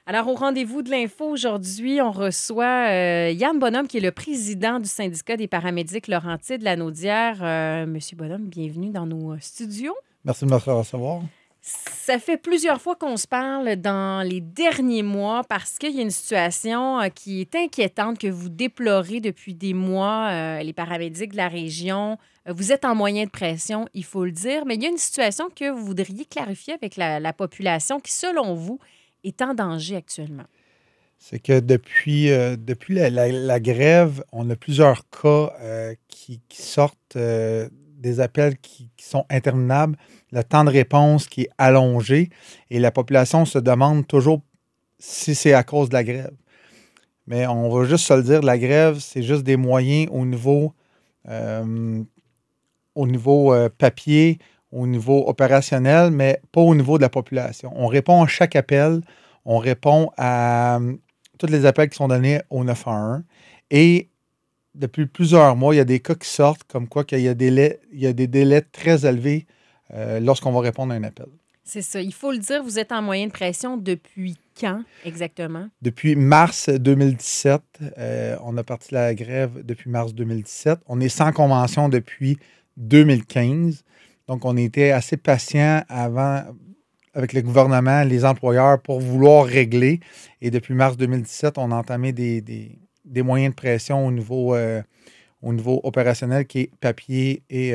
Alors, au rendez-vous de l'info aujourd'hui, on reçoit Yann Bonhomme, qui est le président du syndicat des paramédics Laurentides-Lanaudière. Monsieur Bonhomme, bienvenue dans nos studios. Merci de me recevoir. Ça fait plusieurs fois qu'on se parle dans les derniers mois parce qu'il y a une situation qui est inquiétante que vous déplorez depuis des mois, les paramédics de la région. Vous êtes en moyen de pression, il faut le dire, mais il y a une situation que vous voudriez clarifier avec la population qui, selon vous, est en danger actuellement. C'est que depuis la grève, on a plusieurs cas qui sortent, des appels qui sont interminables, le temps de réponse qui est allongé et la population se demande toujours si c'est à cause de la grève. Mais on va juste se le dire, la grève, c'est juste des moyens au niveau papier, au niveau opérationnel, mais pas au niveau de la population. On répond à chaque appel, on répond à tous les appels qui sont donnés au 911 et depuis plusieurs mois, il y a des cas qui sortent comme quoi qu'il y a des délais très élevés lorsqu'on va répondre à un appel. C'est ça. Il faut le dire, vous êtes en moyenne de pression depuis quand exactement? Depuis mars 2017. On a parti la grève depuis mars 2017. On est sans convention depuis 2015. Donc, on était assez patient avant avec le gouvernement, les employeurs, pour vouloir régler. Et depuis mars 2017, on a entamé des moyens de pression au niveau opérationnel qui est papier et,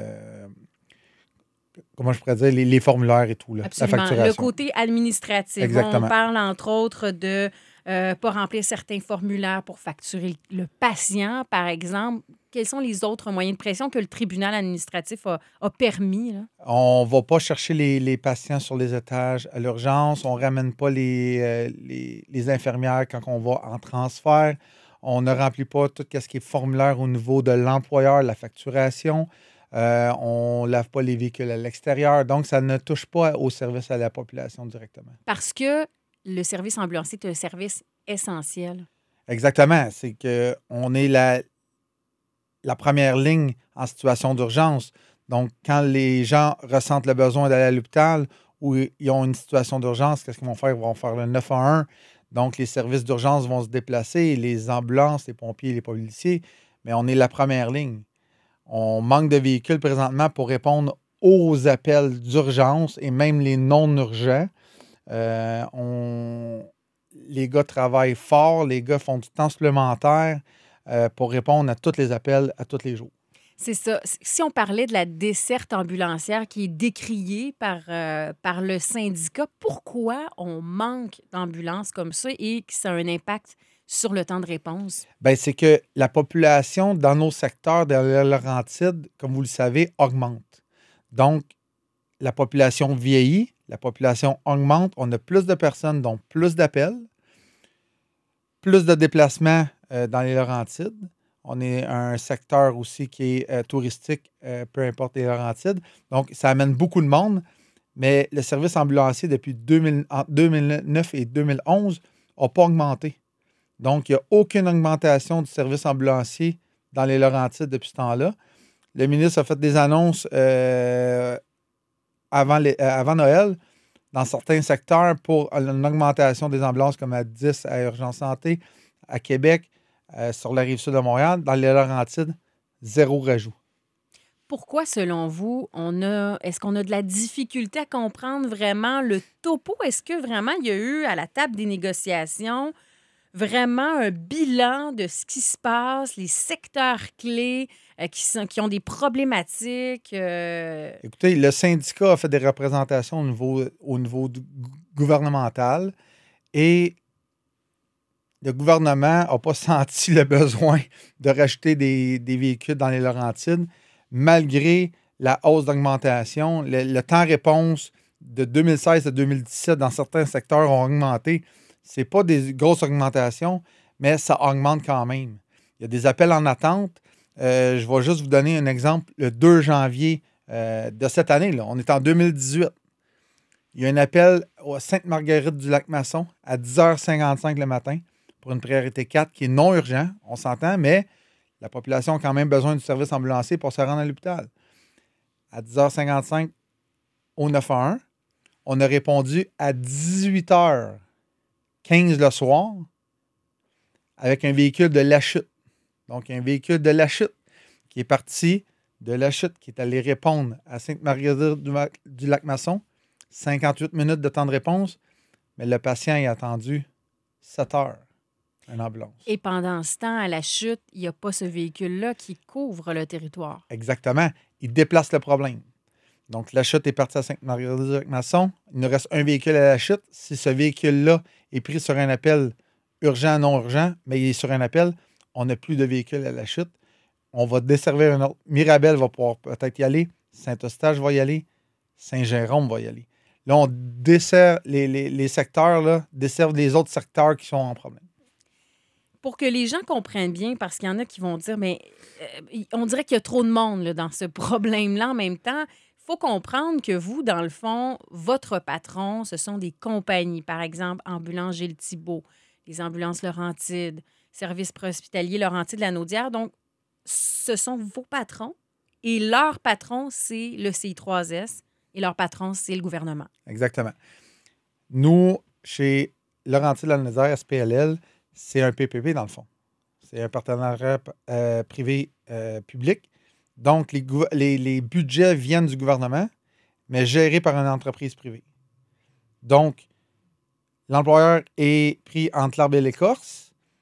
comment je pourrais dire, les formulaires et tout, là, Absolument. la facturation. Le côté administratif. Exactement. On parle, entre autres, de pas remplir certains formulaires pour facturer le patient, par exemple. Quels sont les autres moyens de pression que le tribunal administratif a permis, là? On ne va pas chercher les patients sur les étages à l'urgence. On ne ramène pas les infirmières quand on va en transfert. On ne remplit pas tout ce qui est formulaire au niveau de l'employeur, la facturation. On ne lave pas les véhicules à l'extérieur. Donc, ça ne touche pas au service à la population directement. Parce que le service ambulancier est un service essentiel. Exactement. C'est qu'on est la première ligne en situation d'urgence. Donc, quand les gens ressentent le besoin d'aller à l'hôpital ou ils ont une situation d'urgence, qu'est-ce qu'ils vont faire? Ils vont faire le 911. Donc, les services d'urgence vont se déplacer, les ambulances, les pompiers, les policiers, mais on est la première ligne. On manque de véhicules présentement pour répondre aux appels d'urgence et même les non-urgents. Les gars travaillent fort, les gars font du temps supplémentaire pour répondre à tous les appels à tous les jours. C'est ça. Si on parlait de la desserte ambulancière qui est décriée par le syndicat, pourquoi on manque d'ambulances comme ça et que ça a un impact sur le temps de réponse? Bien, c'est que la population dans nos secteurs, dans les Laurentides, comme vous le savez, augmente. Donc, la population vieillit, la population augmente, on a plus de personnes, donc plus d'appels, plus de déplacements dans les Laurentides. On est un secteur aussi qui est touristique, peu importe les Laurentides. Donc, ça amène beaucoup de monde, mais le service ambulancier depuis entre 2009 et 2011 n'a pas augmenté. Donc, il n'y a aucune augmentation du service ambulancier dans les Laurentides depuis ce temps-là. Le ministre a fait des annonces avant Noël dans certains secteurs pour une augmentation des ambulances comme à 10 à Urgence Santé, à Québec, sur la rive sud de Montréal. Dans les Laurentides, zéro rajout. Pourquoi, selon vous, est-ce qu'on a de la difficulté à comprendre vraiment le topo? Est-ce que vraiment il y a eu à la table des négociations vraiment un bilan de ce qui se passe, les secteurs clés qui ont des problématiques? Écoutez, le syndicat a fait des représentations au niveau gouvernemental et le gouvernement n'a pas senti le besoin de rajouter des véhicules dans les Laurentides, malgré la hausse d'augmentation. Le temps-réponse de 2016 à 2017 dans certains secteurs ont augmenté. Ce n'est pas des grosses augmentations, mais ça augmente quand même. Il y a des appels en attente. Je vais juste vous donner un exemple. Le 2 janvier de cette année, là, on est en 2018. Il y a un appel à Sainte-Marguerite-du-Lac-Masson à 10h55 le matin pour une priorité 4 qui est non urgent, on s'entend, mais la population a quand même besoin du service ambulancier pour se rendre à l'hôpital. À 10h55 au 911, on a répondu à 18h. 15 le soir avec un véhicule de la chute. Donc, un véhicule de la chute qui est parti de la chute, qui est allé répondre à Sainte-Marguerite-du-Lac-Masson. 58 minutes de temps de réponse, mais le patient a attendu 7 heures, une ambulance. Et pendant ce temps, à la chute, il n'y a pas ce véhicule-là qui couvre le territoire. Exactement. Il déplace le problème. Donc, la chute est partie à Sainte-Marguerite-du-Lac-Masson. Il nous reste un véhicule à la chute. Si ce véhicule-là est pris sur un appel urgent, non urgent, mais il est sur un appel, on n'a plus de véhicule à la chute. On va desservir un autre. Mirabel va pouvoir peut-être y aller. Saint-Eustache va y aller. Saint-Jérôme va y aller. Là, on dessert les secteurs, là, desservent les autres secteurs qui sont en problème. Pour que les gens comprennent bien, parce qu'il y en a qui vont dire, mais on dirait qu'il y a trop de monde là, dans ce problème-là en même temps. Il faut comprendre que vous, dans le fond, votre patron, ce sont des compagnies. Par exemple, Ambulance Gilles Thibault, les ambulances Laurentides, Service préhospitalier Laurentides, la Naudière. Donc, ce sont vos patrons et leur patron, c'est le CI3S et leur patron, c'est le gouvernement. Exactement. Nous, chez Laurentides la Naudière, SPLL, c'est un PPP dans le fond. C'est un partenariat privé-public. Donc, les budgets viennent du gouvernement, mais gérés par une entreprise privée. Donc, l'employeur est pris entre l'arbre et l'écorce.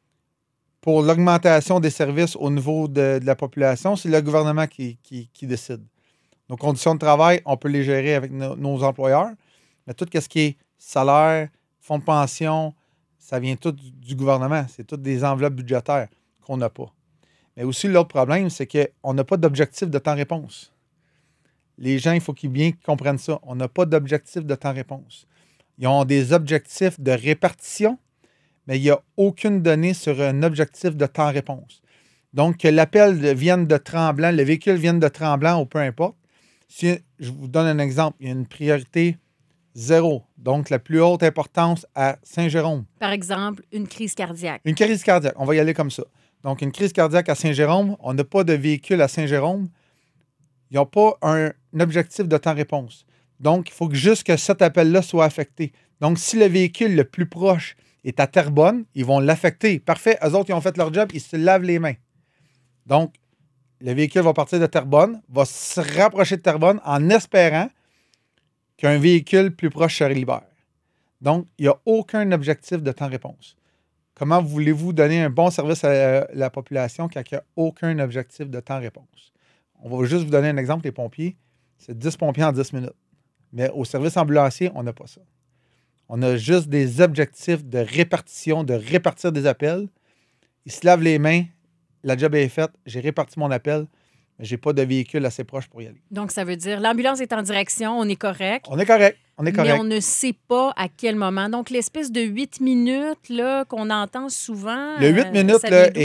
Pour l'augmentation des services au niveau de la population, c'est le gouvernement qui décide. Nos conditions de travail, on peut les gérer avec nos employeurs, mais tout ce qui est salaire, fonds de pension, ça vient tout du gouvernement. C'est toutes des enveloppes budgétaires qu'on n'a pas. Mais aussi, l'autre problème, c'est qu'on n'a pas d'objectif de temps-réponse. Les gens, il faut qu'ils bien comprennent ça. On n'a pas d'objectif de temps-réponse. Ils ont des objectifs de répartition, mais il n'y a aucune donnée sur un objectif de temps-réponse. Donc, que l'appel vienne de Tremblant, le véhicule vienne de Tremblant ou peu importe. Si je vous donne un exemple, il y a une priorité 0, donc la plus haute importance à Saint-Jérôme. Par exemple, une crise cardiaque. Une crise cardiaque, on va y aller comme ça. Donc, une crise cardiaque à Saint-Jérôme, on n'a pas de véhicule à Saint-Jérôme. Ils n'ont pas un objectif de temps-réponse. Donc, il faut que juste que cet appel-là soit affecté. Donc, si le véhicule le plus proche est à Terrebonne, ils vont l'affecter. Parfait, eux autres, ils ont fait leur job, ils se lavent les mains. Donc, le véhicule va partir de Terrebonne, va se rapprocher de Terrebonne en espérant qu'un véhicule plus proche se libère. Donc, il n'y a aucun objectif de temps-réponse. Comment voulez-vous donner un bon service à la population quand il n'y a aucun objectif de temps-réponse? On va juste vous donner un exemple, les pompiers. C'est 10 pompiers en 10 minutes. Mais au service ambulancier, on n'a pas ça. On a juste des objectifs de répartition, de répartir des appels. Ils se lavent les mains, la job est faite, j'ai réparti mon appel, mais je n'ai pas de véhicule assez proche pour y aller. Donc, ça veut dire l'ambulance est en direction, on est correct. On est correct. Mais on ne sait pas à quel moment. Donc, l'espèce de 8 minutes là, qu'on entend souvent. Le 8 minutes,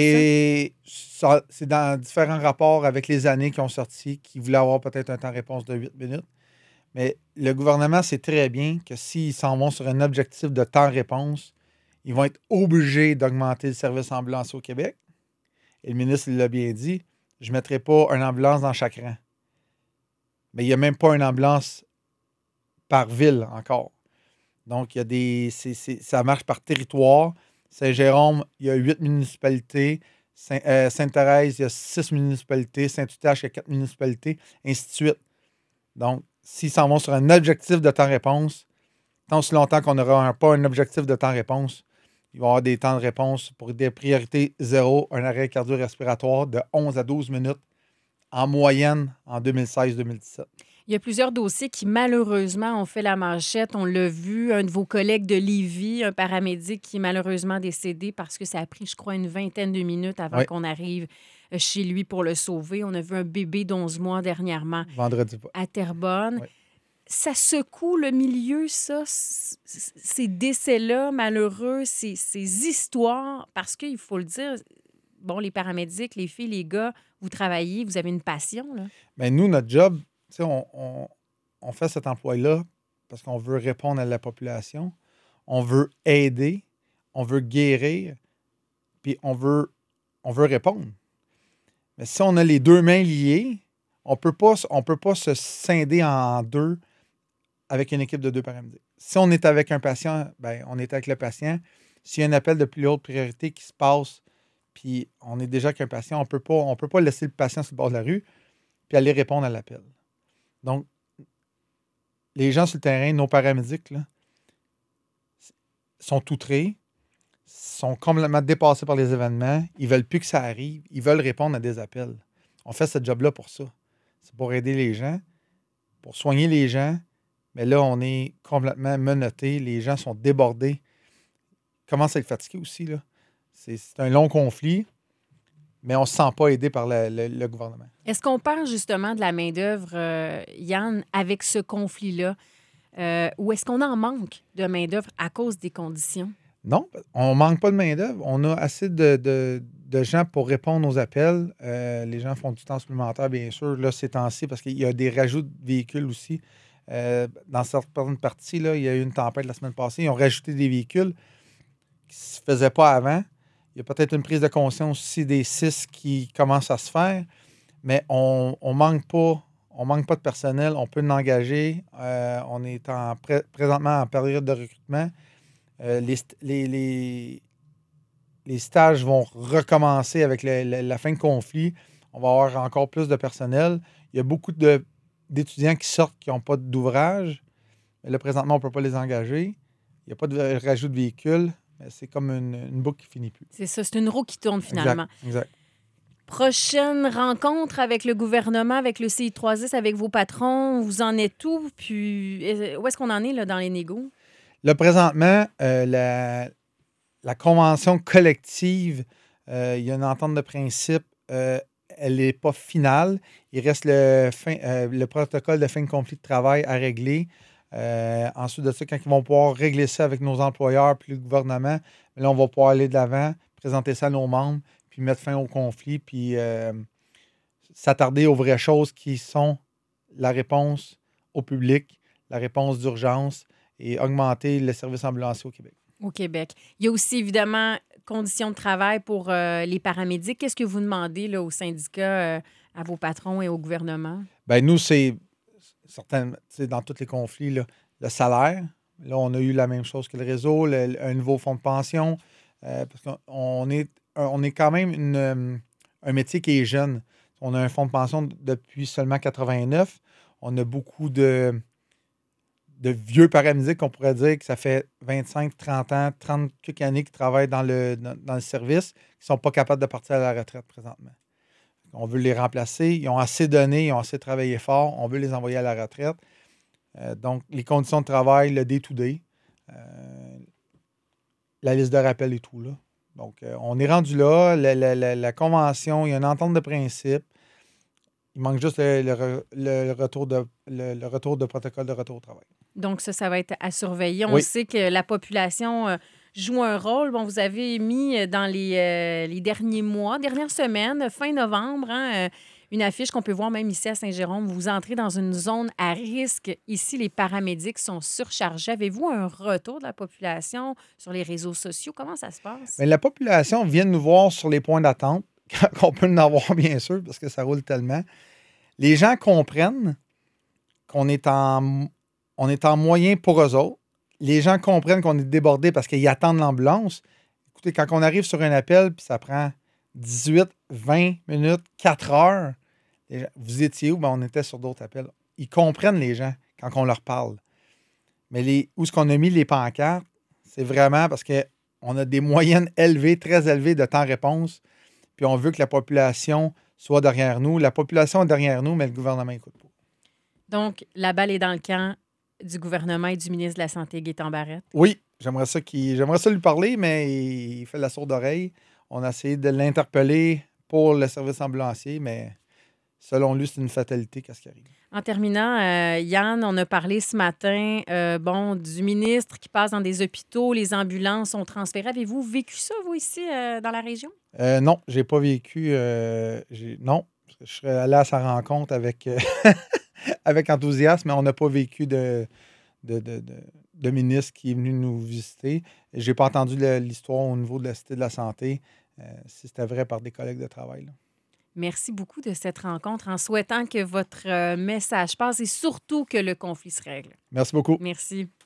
là, c'est dans différents rapports avec les années qui ont sorti, qui voulaient avoir peut-être un temps-réponse de 8 minutes. Mais le gouvernement sait très bien que s'ils s'en vont sur un objectif de temps-réponse, ils vont être obligés d'augmenter le service ambulancier au Québec. Et le ministre l'a bien dit, je ne mettrai pas une ambulance dans chaque rang. Mais il n'y a même pas une ambulance par ville encore. Donc, il y a ça marche par territoire. Saint-Jérôme, il y a 8 municipalités. Sainte-Thérèse, il y a 6 municipalités. Saint-Eustache, il y a 4 municipalités, ainsi de suite. Donc, s'ils s'en vont sur un objectif de temps-réponse, tant aussi longtemps qu'on n'aura pas un objectif de temps-réponse, il va y avoir des temps de réponse pour des priorités 0, un arrêt cardio-respiratoire de 11 à 12 minutes en moyenne en 2016-2017. Il y a plusieurs dossiers qui, malheureusement, ont fait la manchette. On l'a vu, un de vos collègues de Lévis, un paramédic qui est malheureusement décédé parce que ça a pris, je crois, une vingtaine de minutes avant qu'on arrive chez lui pour le sauver. On a vu un bébé d'11 mois dernièrement Vendredi à Terrebonne. Oui. Ça secoue le milieu, ça, ces décès-là malheureux, ces histoires, parce qu'il faut le dire, bon, les paramédics, les filles, les gars, vous travaillez, vous avez une passion, là. Bien, nous, notre job, tu sais, on fait cet emploi-là parce qu'on veut répondre à la population, on veut aider, on veut guérir, puis on veut répondre. Mais si on a les deux mains liées, on peut pas se scinder en deux avec une équipe de 2 paramédics. Si on est avec un patient, bien, on est avec le patient. S'il y a un appel de plus haute priorité qui se passe, puis on est déjà qu'un patient, on peut pas laisser le patient sur le bord de la rue puis aller répondre à l'appel. Donc, les gens sur le terrain, nos paramédics, là, sont outrés, sont complètement dépassés par les événements. Ils veulent plus que ça arrive. Ils veulent répondre à des appels. On fait ce job-là pour ça. C'est pour aider les gens, pour soigner les gens. Mais là, on est complètement menottés. Les gens sont débordés. Ils commencent à être fatigués aussi, là. C'est un long conflit, mais on ne se sent pas aidé par le gouvernement. Est-ce qu'on parle justement de la main-d'œuvre, Yann, avec ce conflit-là? Ou est-ce qu'on en manque de main-d'œuvre à cause des conditions? Non, on ne manque pas de main-d'œuvre. On a assez de gens pour répondre aux appels. Les gens font du temps supplémentaire, bien sûr, là, ces temps-ci, parce qu'il y a des rajouts de véhicules aussi. Dans certaines parties, là, il y a eu une tempête la semaine passée. Ils ont rajouté des véhicules qui ne se faisaient pas avant. Il y a peut-être une prise de conscience aussi des 6 qui commencent à se faire, mais on manque pas. On ne manque pas de personnel. On peut l'engager. On est présentement en période de recrutement. Les stages vont recommencer avec la fin de conflit. On va avoir encore plus de personnel. Il y a beaucoup d'étudiants qui sortent qui n'ont pas d'ouvrage. Mais là, présentement, on ne peut pas les engager. Il n'y a pas de rajout de véhicules. C'est comme une boucle qui ne finit plus. C'est ça, c'est une roue qui tourne finalement. Exact. Prochaine rencontre avec le gouvernement, avec le CI3S, avec vos patrons, vous en êtes où? Puis où est-ce qu'on en est là, dans les négos? Là, présentement, la convention collective, il y a une entente de principe, elle n'est pas finale. Il reste le protocole de fin de conflit de travail à régler. Ensuite de ça, quand ils vont pouvoir régler ça avec nos employeurs puis le gouvernement, là, on va pouvoir aller de l'avant, présenter ça à nos membres, puis mettre fin au conflit, puis s'attarder aux vraies choses qui sont la réponse au public, la réponse d'urgence et augmenter le service ambulancier au Québec. Au Québec. Il y a aussi, évidemment, conditions de travail pour les paramédics. Qu'est-ce que vous demandez là, au syndicat, à vos patrons et au gouvernement? Bien, nous, c'est dans tous les conflits, là, le salaire. Là, on a eu la même chose que le réseau, un nouveau fonds de pension, parce qu'on est quand même un métier qui est jeune. On a un fonds de pension depuis seulement 89. On a beaucoup de vieux paramédics qu'on pourrait dire que ça fait 25, 30 ans, 30 quelques années qui travaillent dans le service, qui ne sont pas capables de partir à la retraite présentement. On veut les remplacer. Ils ont assez donné, ils ont assez travaillé fort. On veut les envoyer à la retraite. Donc, les conditions de travail, le day-to-day, la liste de rappel et tout, là. Donc, on est rendu là. La convention, il y a une entente de principe. Il manque juste le retour de protocole de retour au travail. Donc, ça va être à surveiller. On Oui. sait que la population joue un rôle. Bon, vous avez mis dans les dernières semaines, fin novembre, une affiche qu'on peut voir même ici à Saint-Jérôme. Vous entrez dans une zone à risque. Ici, les paramédics sont surchargés. Avez-vous un retour de la population sur les réseaux sociaux? Comment ça se passe? Mais la population vient nous voir sur les points d'attente, qu'on peut en avoir, bien sûr, parce que ça roule tellement. Les gens comprennent qu'on est en moyen pour eux autres. Les gens comprennent qu'on est débordé parce qu'ils attendent l'ambulance. Écoutez, quand on arrive sur un appel, puis ça prend 18, 20 minutes, 4 heures, vous étiez où? Ben, on était sur d'autres appels. Ils comprennent, les gens, quand on leur parle. Mais où est-ce qu'on a mis les pancartes? C'est vraiment parce qu'on a des moyennes élevées, très élevées de temps-réponse, puis on veut que la population soit derrière nous. La population est derrière nous, mais le gouvernement n'écoute pas. Donc, la balle est dans le camp du gouvernement et du ministre de la Santé, Gaétan Barrette. Oui, j'aimerais ça lui parler, mais il fait la sourde oreille. On a essayé de l'interpeller pour le service ambulancier, mais selon lui, c'est une fatalité qu'est-ce qui arrive. En terminant, Yann, on a parlé ce matin du ministre qui passe dans des hôpitaux, les ambulances sont transférées. Avez-vous vécu ça, vous, ici, dans la région? Non, je n'ai pas vécu. Non, je serais allé à sa rencontre avec, avec enthousiasme, mais on n'a pas vécu de ministre qui est venu nous visiter. Je n'ai pas entendu l'histoire au niveau de la Cité de la Santé, si c'était vrai par des collègues de travail, là. Merci beaucoup de cette rencontre en souhaitant que votre message passe et surtout que le conflit se règle. Merci beaucoup. Merci.